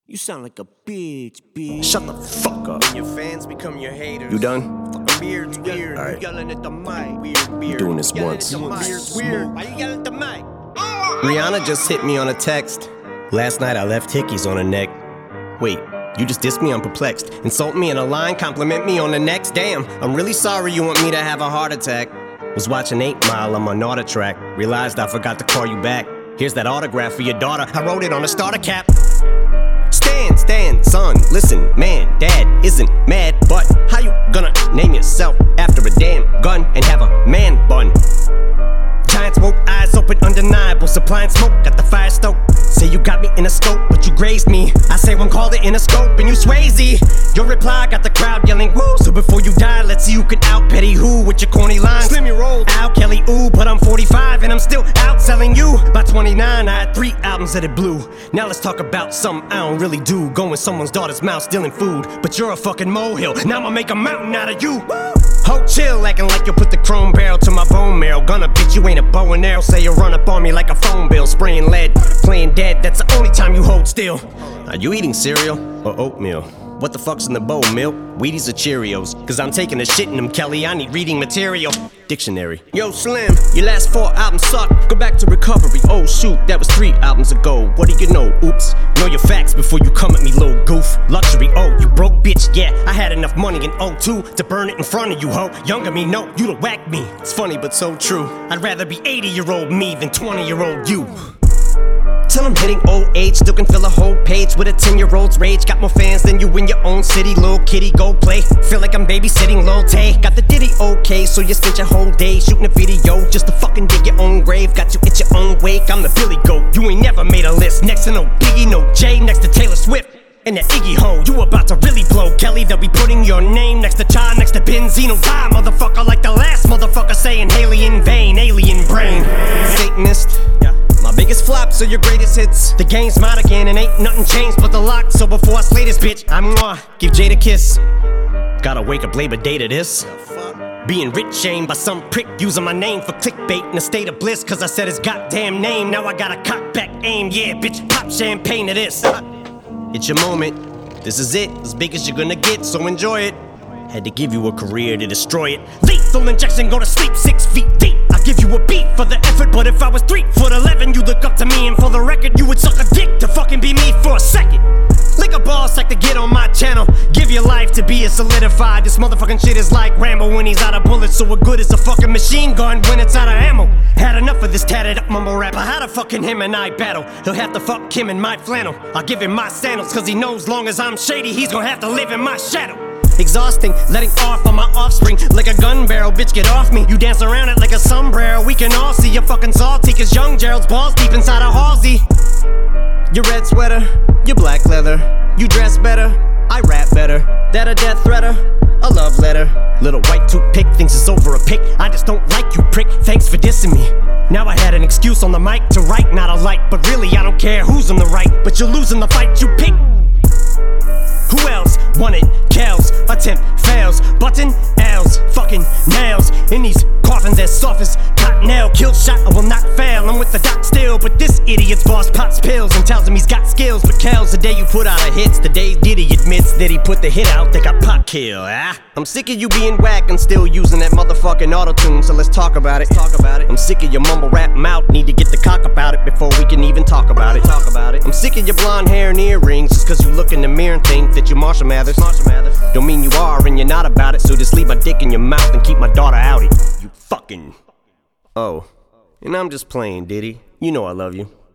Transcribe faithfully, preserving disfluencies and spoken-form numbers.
You sound like a bitch, bitch. Shut the fuck up. Your fans become your haters. You done? Fucking weird's weird. All right. You yelling at the mic. Weird, weird. Doing this Yelling once. At the mic. Weird's weird. Why you yelling at the mic? Rihanna just hit me on a text. Last night I left hickeys on her neck. Wait, you just dissed me? I'm perplexed. Insult me in a line, compliment me on the next. Damn, I'm really sorry you want me to have a heart attack. Was watching eight mile on my Nauta track. Realized I forgot to call you back. Here's that autograph for your daughter. I wrote it on a starter cap. Stand, stand, son, listen, man, dad isn't mad, but how you gonna name yourself after a damn gun and have a man bun? Giant smoke, eyes open, undeniable, supplying smoke, got the fire stoked. Say you got me in a scope, but you grazed me. I say one called it in a scope, and you Swayze. Your reply got the crowd yelling woo. So before you die, let's see who can out Petty who with your corny lines. Slim you rolled, Al Kelly, ooh, but I'm forty-five and I'm still out selling you. By twenty-nine, I had three albums that it blew. Now let's talk about something I don't really do. Go in someone's daughter's mouth, stealing food, but you're a fucking molehill. Now I'ma make a mountain out of you. Woo! Ho, chill, acting like you put the chrome barrel to my bone marrow. Gonna bitch, you ain't a bow and arrow. Say you run up on me like a phone bill. Spraying lead, playing dead, that's the only time you hold still. Are you eating cereal or oatmeal? What the fuck's in the bowl, milk? Wheaties or Cheerios? Cause I'm taking a shit in them, Kelly, I need reading material. Dictionary. Yo, Slim, your last four albums suck. Go back to recovery. Oh shoot, that was three albums ago. What do you know? Oops. Know your facts before you come at me, little goof. Luxury, oh, you broke bitch, yeah. I had enough money in oh two to burn it in front of you, ho. Younger me, no, you'd have whacked me. It's funny but so true. I'd rather be eighty year old me than twenty year old you. Till I'm hitting old age, still can fill a whole page with a ten year old's rage. Got more fans than you in your own city, little kitty, go play. Feel like I'm babysitting Lil Tay. Got the ditty okay, so you spent your whole day shooting a video just to fucking dig your own grave. Got you at your own wake, I'm the Billy Goat. You ain't never made a list, next to no Biggie, no Jay, next to Taylor Swift. And that Iggy ho, you about to really blow, Kelly. They'll be putting your name next to Cha, next to Benzino. Die, motherfucker, like the last motherfucker saying Haley in vain, alien brain. Satanist, yeah. My biggest flops are your greatest hits. The game's mine again and ain't nothing changed but the lock. So before I slay this bitch, I'm mwah, give Jade a kiss. Gotta wake up Labor Day to this. Being rich shamed by some prick using my name for clickbait in a state of bliss. Cause I said his goddamn name, now I got a cock back aim. Yeah, bitch, pop champagne to this. It's your moment, this is it, as big as you're gonna get, so enjoy it. Had to give you a career to destroy it. Lethal injection, go to sleep six feet deep. I'll give you a beat for the effort, but if I was three foot eleven, you look up to me, and for the record, you would suck a dick to fucking be me for a second. Lick a ball sack to get on my channel. Give your life to be a solidified. This motherfucking shit is like Rambo when he's out of bullets. So what good is a fucking machine gun when it's out of ammo? Had enough of this tatted up mumble rapper. How the fucking him and I battle? He'll have to fuck him in my flannel. I'll give him my sandals, cause he knows long as I'm shady, he's gonna have to live in my shadow. Exhausting, letting off on my offspring like a gun barrel, bitch get off me. You dance around it like a sombrero. We can all see you're fucking salty, cause young Gerald's balls deep inside a Halsey. Your red sweater, your black leather. You dress better, I rap better. That a death threater, a love letter. Little white toothpick thinks it's over a pick. I just don't like you, prick, thanks for dissing me. Now I had an excuse on the mic to write, not a light. But really I don't care who's on the right, but you're losing the fight you pick. Who else wanted Kells? Attempt fails, button L's, fucking nails in these coffins as soft as cottonelle. Kill shot, I will not fail. I'm with the doc still, but this idiot's boss pops pills and tells him he's got skills. But Kells, the day you put out a hits, the day Diddy admits that he put the hit out, they got pop kill. Ah, I'm sick of you being whack and still using that motherfucking auto-tune. So let's talk about it. Talk about it. I'm sick of your mumble rap mouth. Need to get the cock about it before we can even talk about it. Talk about it. I'm sick of your blonde hair and earrings just cause you look in the mirror and think that you're Marshall Mathers. Marshall Mathers. Don't mean you are and you're not about it. So just leave my dick in your mouth and keep my daughter outie. You fucking. Oh, and I'm just playing, Diddy. You know I love you.